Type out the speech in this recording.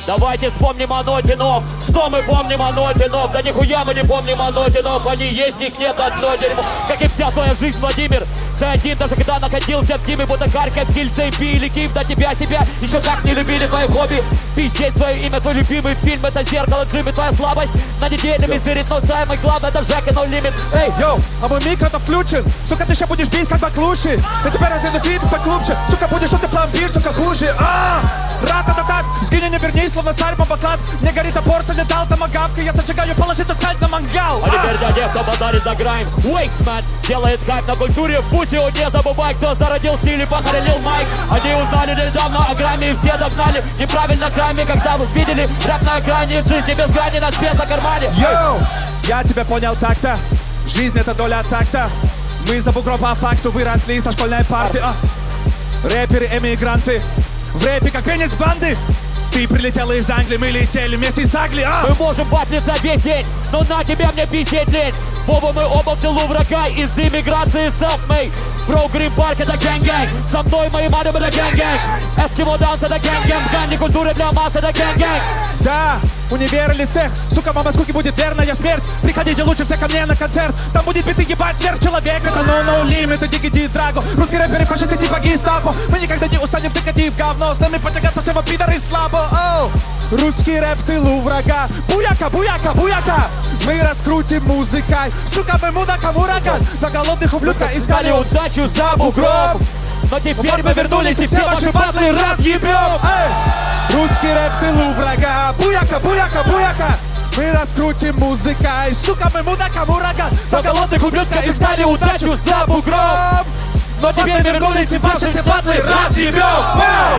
Давайте вспомним о ноте ног. Что мы помним о ноте ног? Да нихуя мы не помним о ноте ног. Они есть, их нет, одно дерьмо. Как и вся твоя жизнь, Владимир. Ты один, даже когда находился в Диме, будто Харьков, Кильца и пили Киев. До тебя себя еще как не любили. Твои хобби, пиздеть свое имя. Твой любимый фильм, это зеркало Джимми. Твоя слабость на неделями зырит. Но самое главное, это Жека, no limit. Эй, йоу, а мой микро-то включен. Сука, ты еще будешь бить как баклуши. Я тебя разъеду твит поглубже. Сука, будешь что-то пломбир, только хуже. Ра-та-та-та, сгини, не вернись, словно царь бабаклад. Мне горит топор, залетал томагавка. Я зажигаю, положи таскать на мангал. А теперь для тех, кто базарит за грайм. Wasteman делает хайп на культуре в пусе. Не забывай, кто зародил стиль и похоронил майк. Они узнали недавно о грамме и все догнали. Неправильно грамме, когда вы видели рэп на экране. В жизни без грани, на спец о кармане. Йоу, я тебя понял так-то. Жизнь это доля такта. Мы за бугром по факту выросли со школьной парты. Рэперы, эмигранты. В рэпе как пенец банды. Ты прилетела из Англии, мы летели вместе с Агли. Мы можем батлиться весь день, но на тебя мне пиздеть лень. Оба мы оба в тылу врага из иммиграции self-made. Бро, Грин Парк это гэнг-гэнг. Со мной мои мадам это гэнг-гэнг. Эскимо данс это гэнг-гэнг. Грани культуры для масс это гэнг-гэнг. Да, универ или цех. Сука, мама скуки будет верная смерть. Приходите лучше всех ко мне на концерт. Там будет биты ебать сверхчеловек. Это no limit, это дигиди драго. Русские рэперы, фашисты типа гестапо. Мы никогда не устанем тыкать в говно. С нами потягаться все пидоры слабо. Русский рэп в тылу врага. Буяка, буяка, буяка. Мы раскрутим музыкой. Сука, мы мудакам ураган. Два голодных ублюдка искали удачу за бугром. Но теперь мы вернулись и все ваши батлы разъебем. Русский рэп в тылу врага. Буяка, буяка, буяка. Мы раскрутим музыкой. Сука, мы мудакам ураган. Два голодных ублюдка искали удачу за бугром. Но теперь вернулись и ваши все батлы разъебем.